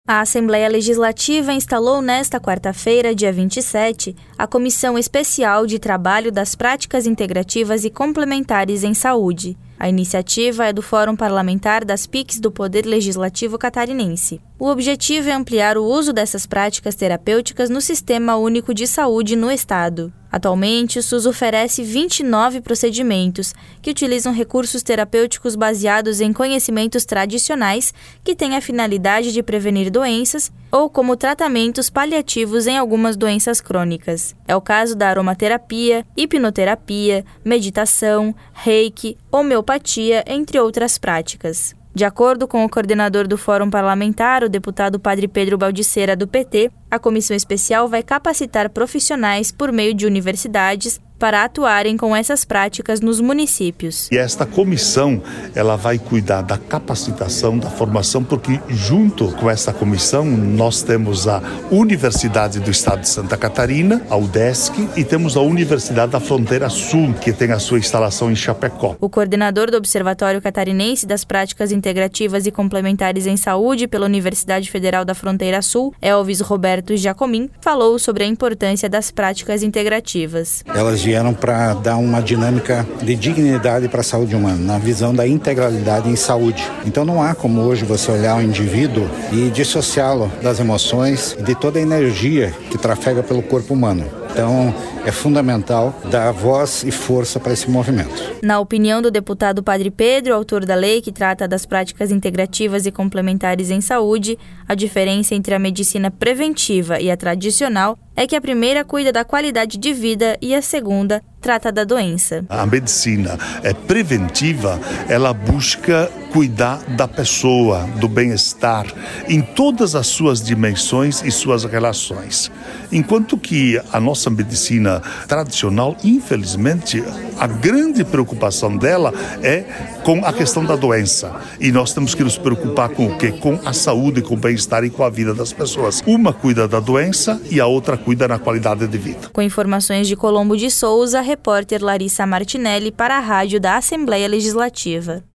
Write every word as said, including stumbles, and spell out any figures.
A Assembleia Legislativa instalou nesta quarta-feira, dia vinte e sete, a Comissão Especial de Trabalho das Práticas Integrativas e Complementares em Saúde. A iniciativa é do Fórum Parlamentar das P I Cs do Poder Legislativo Catarinense. O objetivo é ampliar o uso dessas práticas terapêuticas no Sistema Único de Saúde no Estado. Atualmente, o SUS oferece vinte e nove procedimentos que utilizam recursos terapêuticos baseados em conhecimentos tradicionais que têm a finalidade de prevenir doenças ou como tratamentos paliativos em algumas doenças crônicas. É o caso da aromaterapia, hipnoterapia, meditação, reiki, homeopatia, entre outras práticas. De acordo com o coordenador do Fórum Parlamentar, o deputado Padre Pedro Baldiceira, do P T, a comissão especial vai capacitar profissionais por meio de universidades para atuarem com essas práticas nos municípios. E esta comissão, ela vai cuidar da capacitação, da formação, porque junto com essa comissão nós temos a Universidade do Estado de Santa Catarina, a UDESC, e temos a Universidade da Fronteira Sul, que tem a sua instalação em Chapecó. O coordenador do Observatório Catarinense das Práticas Integrativas e Complementares em Saúde pela Universidade Federal da Fronteira Sul, Elvis Roberto Giacomim, falou sobre a importância das práticas integrativas. Elas vieram para dar uma dinâmica de dignidade para a saúde humana, na visão da integralidade em saúde. Então não há como hoje você olhar o indivíduo e dissociá-lo das emoções e de toda a energia que trafega pelo corpo humano. Então, é fundamental dar voz e força para esse movimento. Na opinião do deputado Padre Pedro, autor da lei que trata das práticas integrativas e complementares em saúde, a diferença entre a medicina preventiva e a tradicional é que a primeira cuida da qualidade de vida e a segunda trata da doença. A medicina é preventiva, ela busca cuidar da pessoa, do bem-estar, em todas as suas dimensões e suas relações. Enquanto que a nossa medicina tradicional, infelizmente, a grande preocupação dela é com a questão da doença. E nós temos que nos preocupar com o quê? Com a saúde, com o bem-estar e com a vida das pessoas. Uma cuida da doença e a outra cuida na qualidade de vida. Com informações de Colombo de Souza, repórter Larissa Martinelli para a rádio da Assembleia Legislativa.